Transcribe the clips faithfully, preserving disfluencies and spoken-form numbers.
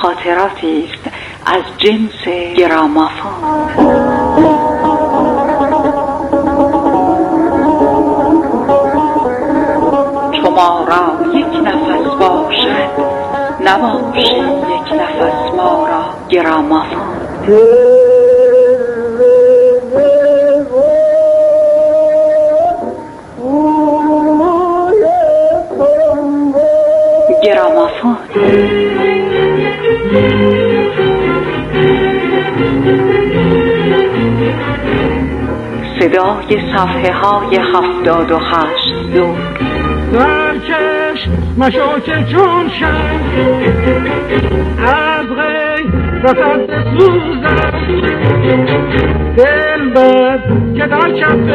خاطراتی است از جنس گرامافون. شما را یک نفس باشد نباشی یک نفس ما را گرامافون. گرامافون صدای صفحه های هفتاد و هشت دور. درکش مشو که چون شد از غیرت سوزم دل بر که در کف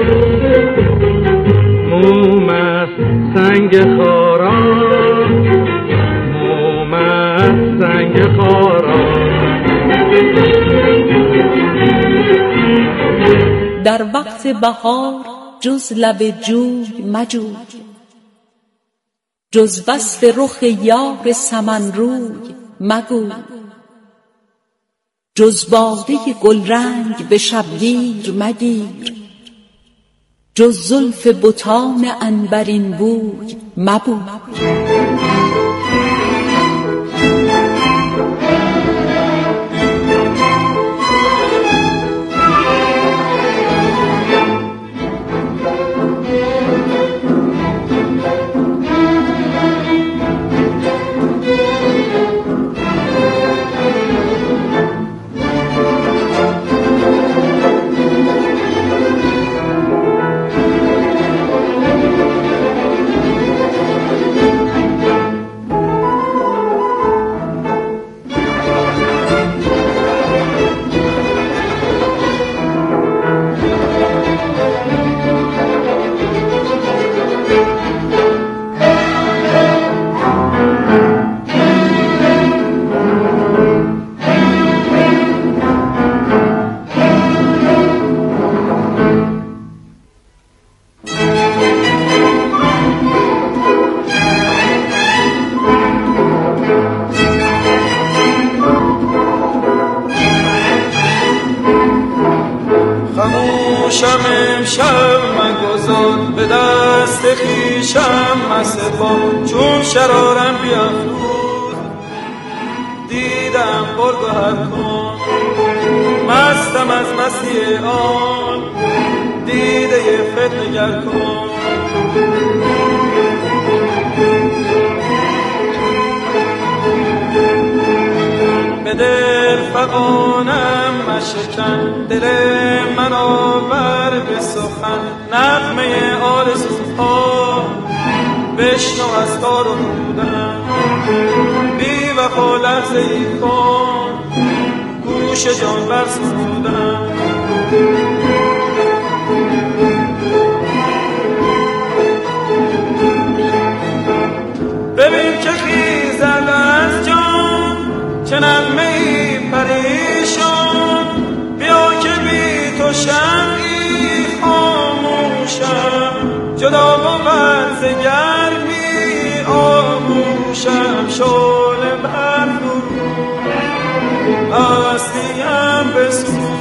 موم از سنگ خارا موم از سنگ خارا. در وقت بهار جز لب جوی مجوی، جز وصف رخ یار سمن روی مگوی، جز باده گلرنگ به شبگیر مگیر، جز زلف بتان عنبرین بوی مبوی. خاموشم امشب مگذار به دست خویشم مسبا چون شرارم بیافروز دیدم برگهر کن مستم از مستی آن دیده فتنگر کن. به دل فغانم مشکن دل من آور به سخن نغمه آرزوها بشنو از تار و پودم بی وفا لحظه ای کن گوش جان بر سودم. ببین که خیزد از جان چه نغمه‌ای پریشان بیا که بی تو شمعی خاموشم جدا بود ز گرمی آغوشم شعله بر فرو هستیم بسوز.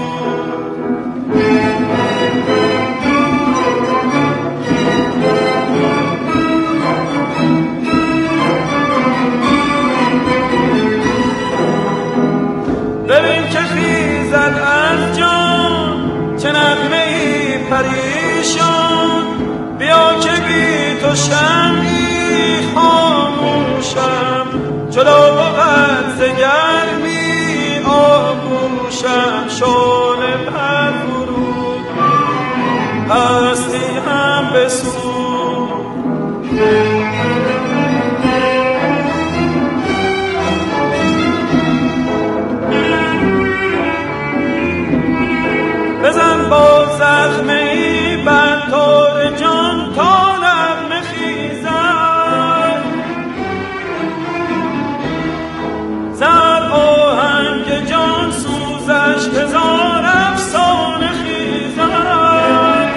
ببین که خیزد از جان چه نغمه‌ای پریشان بیا که بی تو شمعی خاموشم جدا بود ز گرمی آغوشم شعله بر فرود هستی هم بسود. بزن با زخمی بر تار جان تا نغمه خیزد زر آهنگ جان سوزش هزار افسانه خیزد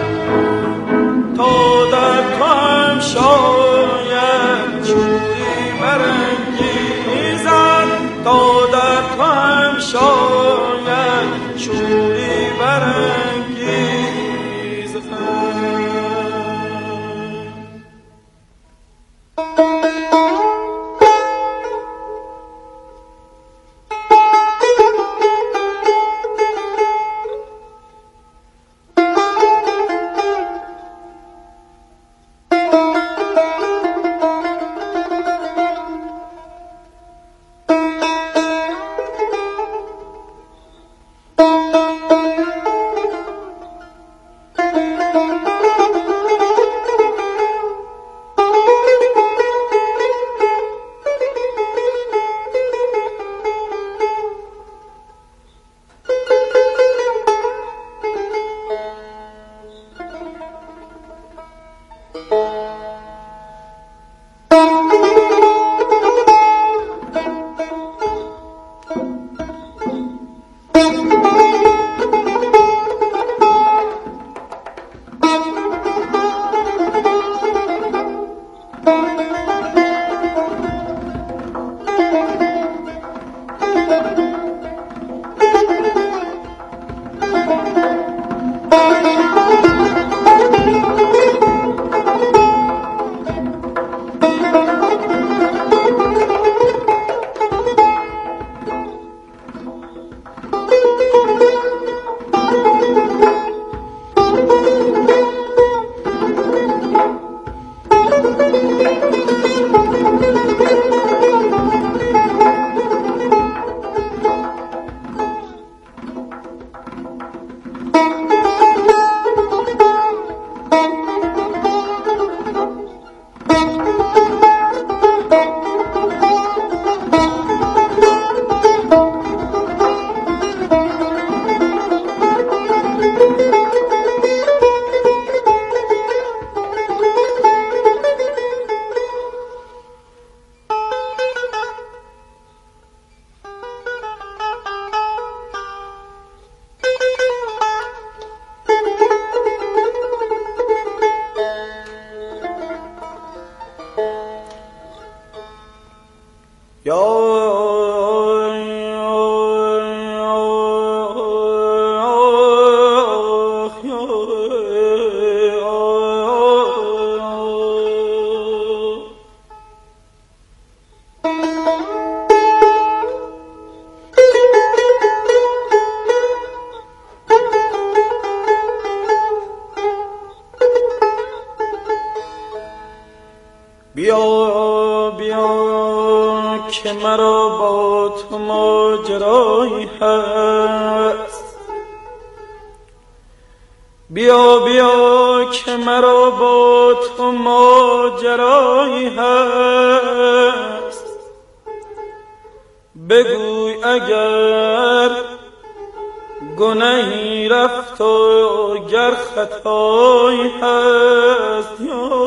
تا در تو هم شاید چوری برانگیزد تا در تو هم شاید شوری برانگیزد. بیا بیا که مرا با تو ماجرایی هست، بیا بیا که مرا با تو ماجرایی هست. بگوی اگر گناهی رفت و گر خطایی هست.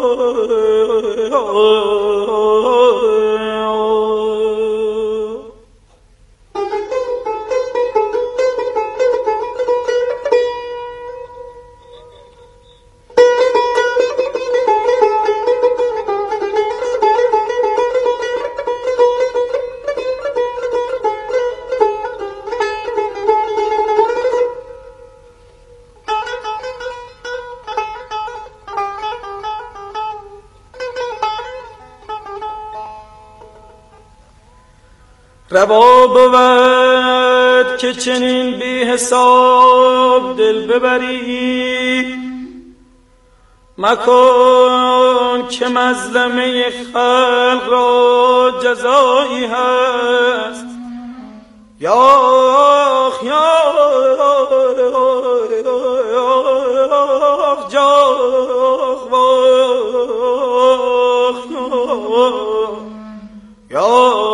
روا بود که چنین بی حساب دل ببری، مکن که مظلمه خلق را جزایی هست. یا یا یا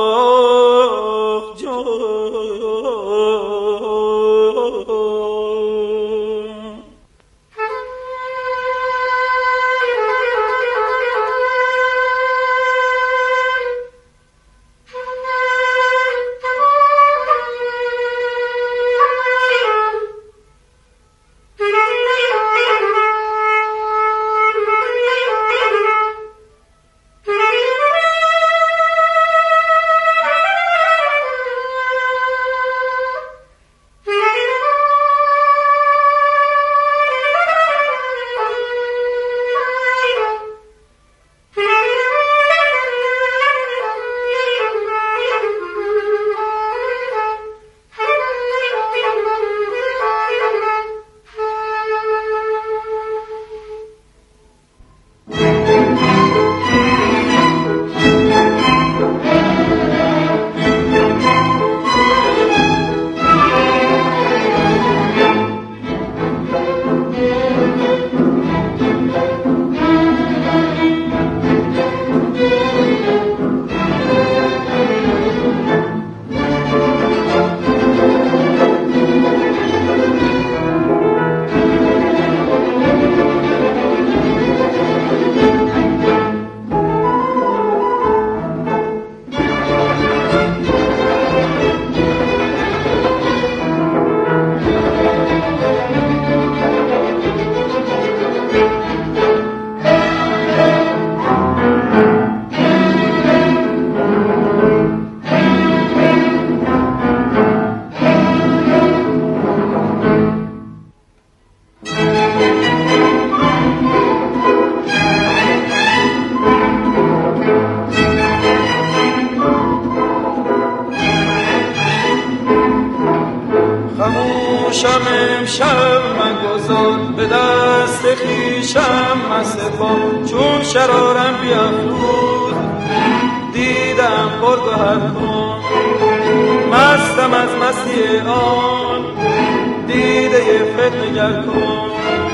خاموشم مصفا چون شرارم بیافروز دیدم پرگوهر کن مستم از مستی آن دیده فتنگر کن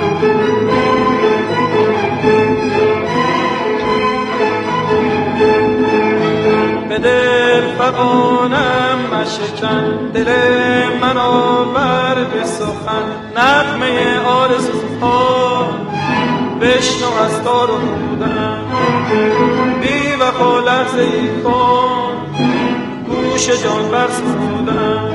به دل فغانم مشکن دل من آور به سخن نغمه آرزوها بشنو از تار و پودم بی وفا لحظه ای کن گوش جان بر سرودم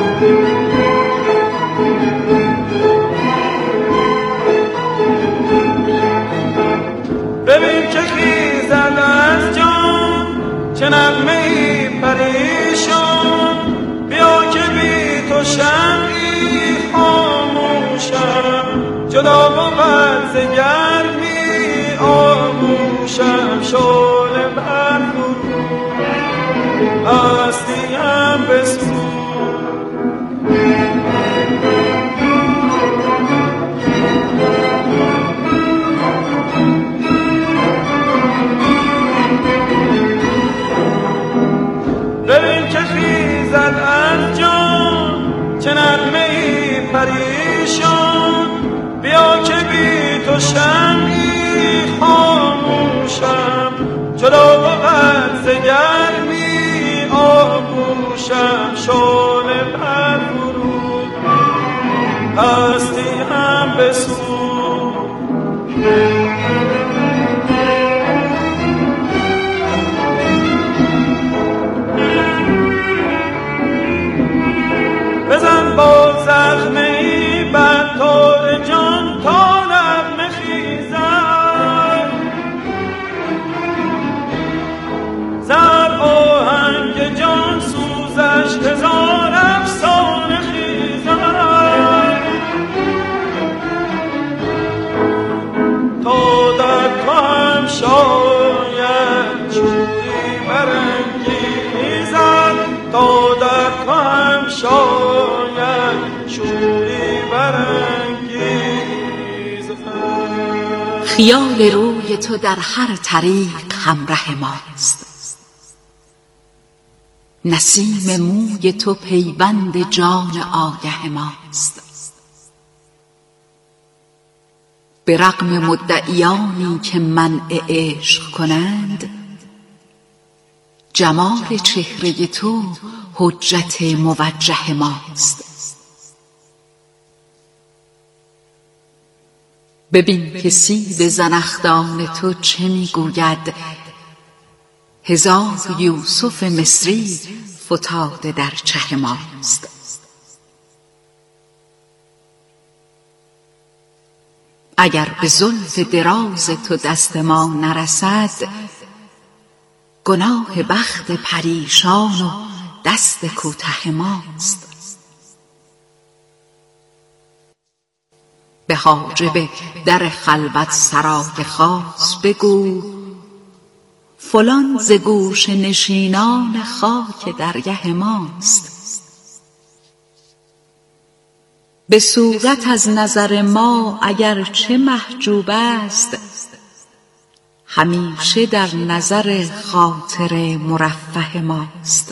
ببین که خیزد از جان چه نغمه‌ای پریشان بیا که بی تو شمعی خاموشم جدا بود ز گرمی آغوشم شعله بر فرو هستیم بسوز ببین که خیزد از جان چه نغمه‌ای پریشان بیا که بی تو شمعی خاموشم جدا بود ز گرمی آغوشم شعله بر فرود هستی هم بسوز بزن با زخمی بر تار جان تا نغمه خیزد زر آهنگ جان سوزش هزار افسانه خیزد تا در تو هم شاید شوری برانگیزد تا در تو هم شاید شوری برانگیزد خیال روی تو در هر طریق همراه ماست نسیم موی تو پیوند جان آگه ماست به رغم مدعیانی که منع عشق کنند جمال چهره تو حجت موجه ماست ببین که سیب زنخدان تو چه میگوید هزار یوسف مصری فتاده در چه ماست اگر به زلف دراز تو دست ما نرسد گناه بخت پریشان و دست کوته ماست به حاجب در خلوت سرای خاص بگو فلان ز گوش نشینان خاک درگه ماست به صورت از نظر ما اگر چه محجوب است همیشه در نظر خاطر مرفه ماست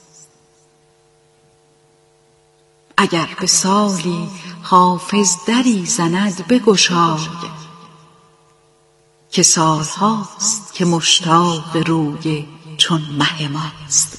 اگر به سالی حافظ دری زند بگشای که سالهاست که مشتاق روی چون مه ماست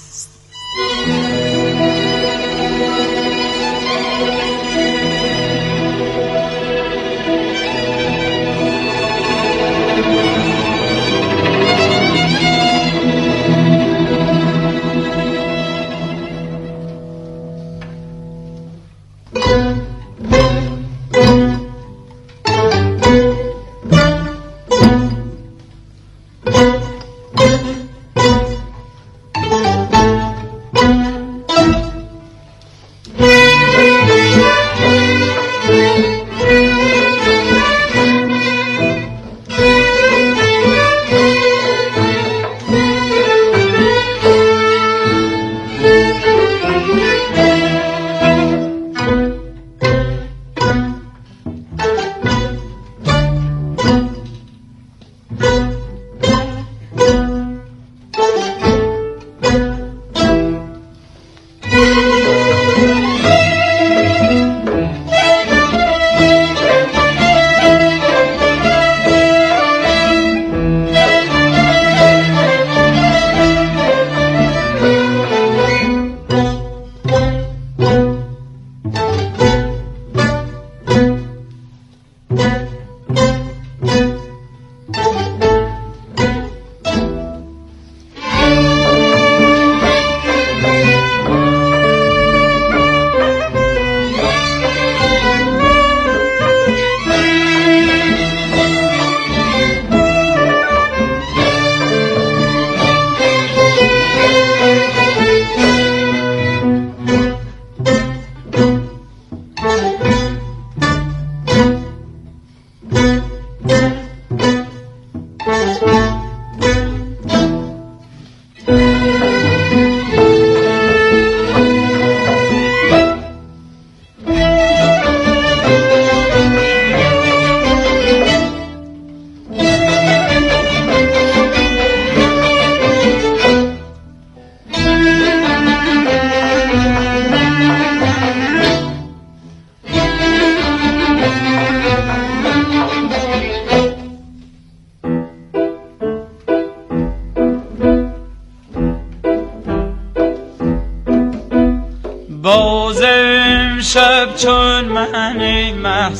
باز امشب چون من مه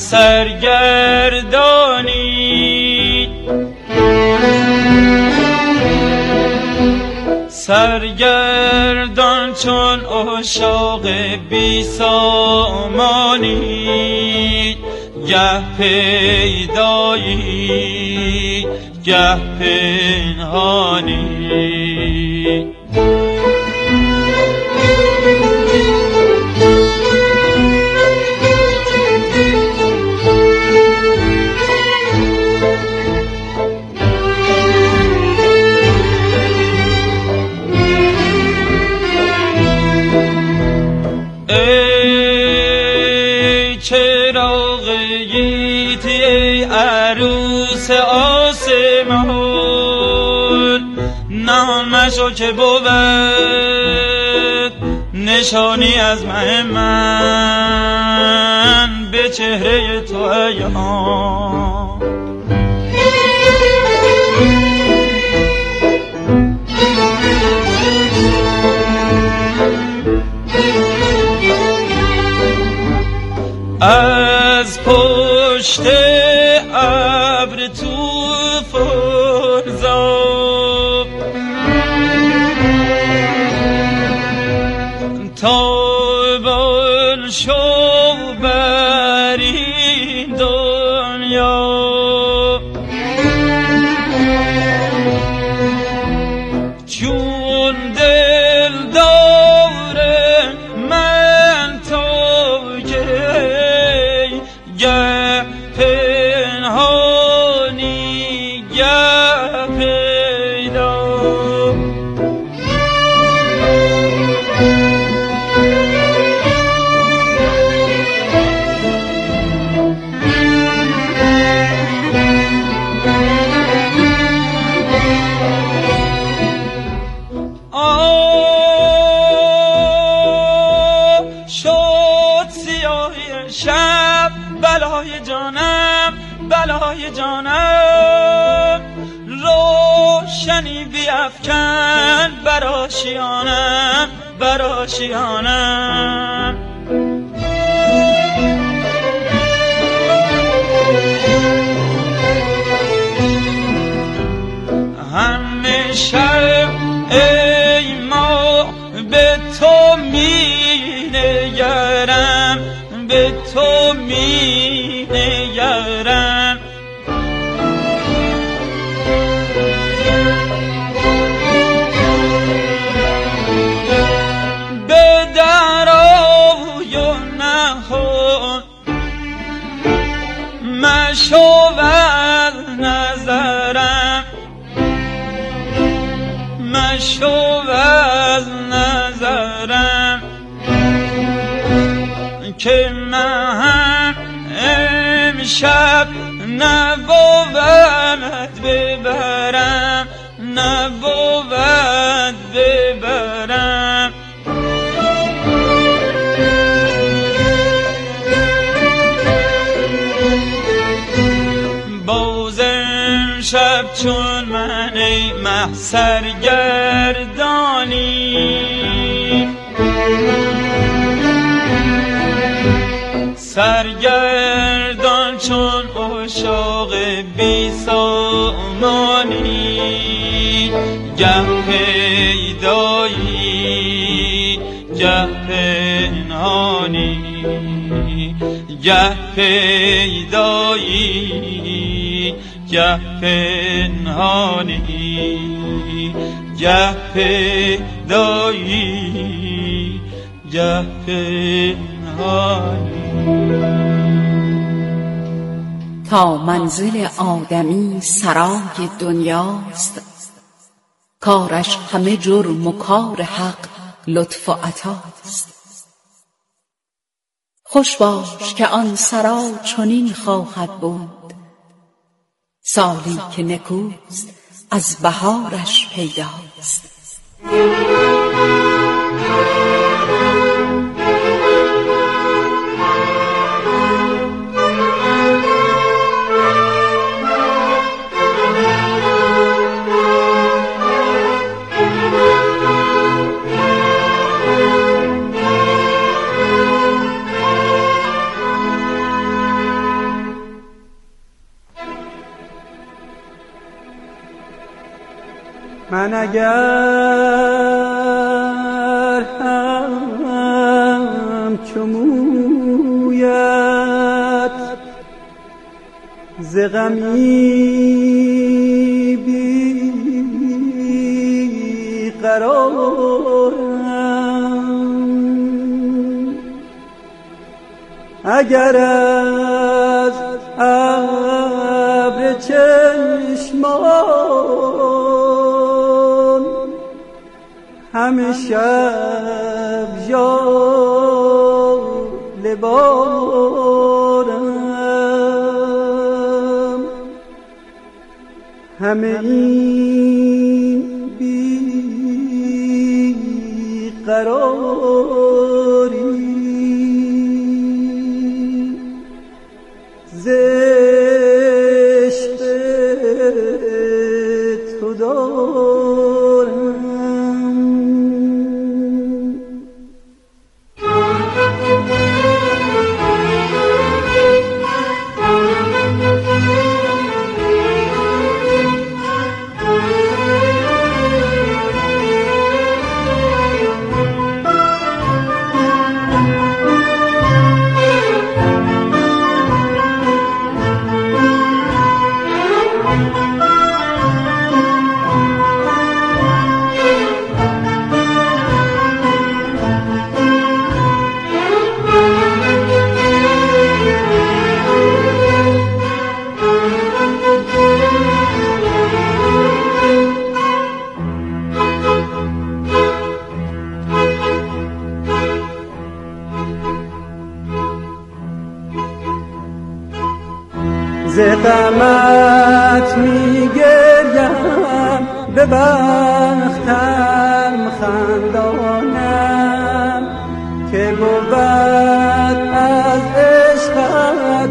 سرگردانی، سرگردان چون عشاق بی سامانی، گه پیدایی گه پنهانی. آسمان نامشو که بود نشانی از مه من به چهره تو عیان. از پشت ابر طوفان زاب تابان شو بر این دنیا، چون دل داره من تو گه پنهانی گه پیدا. آه شد سیاهی شب بلای جانم بلای جانم، روشنی بیفکن بر آشیانم بر آشیانم. همه شب ای ما به تو می نگرم به تو می نگرم. به درای و نهان مشو از نظرم مشو از نظرم، که من امشب نبود ببرم نبود ببرم. باز امشب چون من ای مه سرگردانی، سرگردان چون عشاق بی سامانی، گه پیدایی گه پنهانی، گه پیدایی گه پنهانی، گه پیدایی گه پنهانی. تا منزل آدمی سرای دنیاست، کارش همه جرم و کار حق لطف و عطاست. خوش باش که آن سرا چنین خواهد بود، سالی که نکوست از بهارش پیداست. من اگر هم چمویت ز غمی بی قرارم، اگر از ابر چشمان همه شب ژاله بارم، همه این بی قراری ز عشق تو دارم. ز غمت می گریم به بختم خندانم که بود از عشقت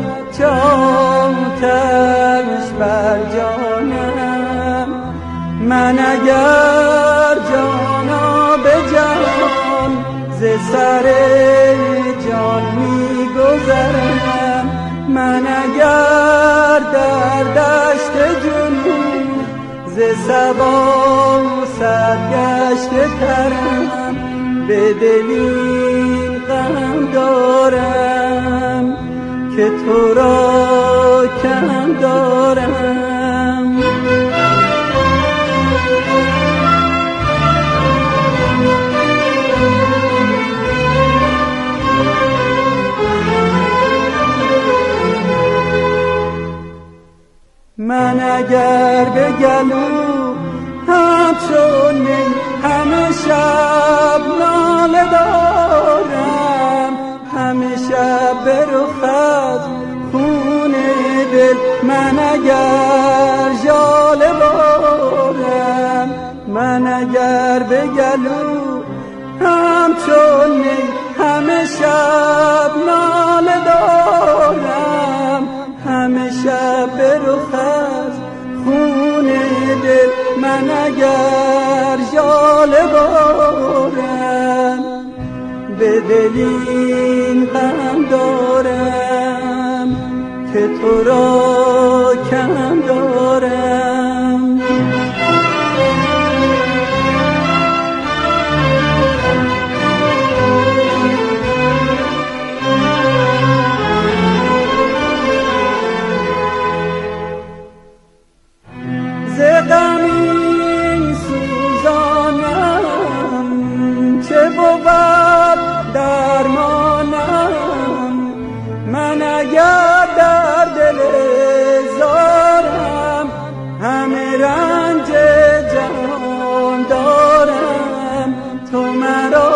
جانتش بر جانم. من اگر جانا به جان ز سر جان می گذرم، من اگر در دشت جنون ز صبا سرگشته ترم، به دلی غم دارم که تو را کم دارم. من اگر به گلو همچون می همه شب ناله دارم، همه شب به رخت خون دل من اگر ژاله بارم، من اگر به گلو همچون می همه شب ناله دارم، همه شب به رخت خون دل من اگر ژاله بارم، به دلین غم دارم که تو را کم دارم. غمی سوزانم چه بود درمانم، من اگر در دل زارم همه رنج جهان دارم، تو مرا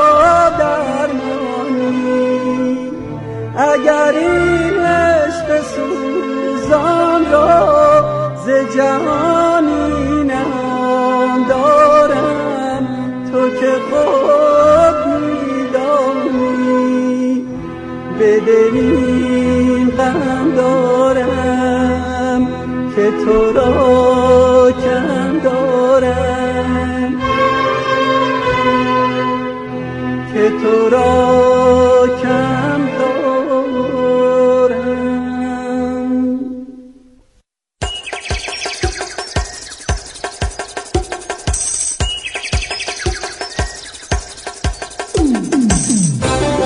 درمانی. اگر این عشق سوزان را ز جهانی نام دارم، تو که خود میدانی به دلی غم دارم که تو را کم دارم، که تو را کم دارم.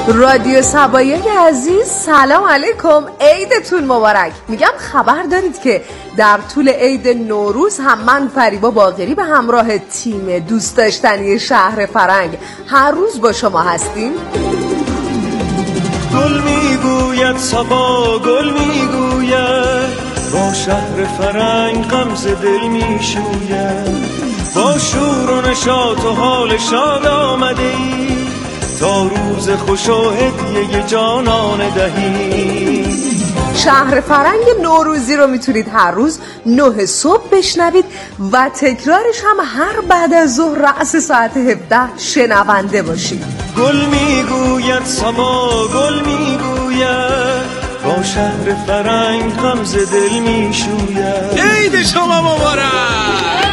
رادیو صبایی عزیز، سلام علیکم، عیدتون مبارک. میگم خبر دارید که در طول عید نوروز هم من فریبا باقری به همراه تیم دوست داشتنی شهر فرنگ هر روز با شما هستیم. گل میگوید صبا، گل میگوید با شهر فرنگ غمز دل میشوید، با شور و نشاط و حال شاد آمده ای تا روز خوش و هدیه جانان دهی. شهر فرنگ نوروزی رو میتونید هر روز نه صبح بشنوید و تکرارش هم هر بعد از ظهر رأس ساعت هفده شنونده باشید. گل میگوید صبا، گل میگوید با شهر فرنگ غمز دل میشوید. عید شما مبارک.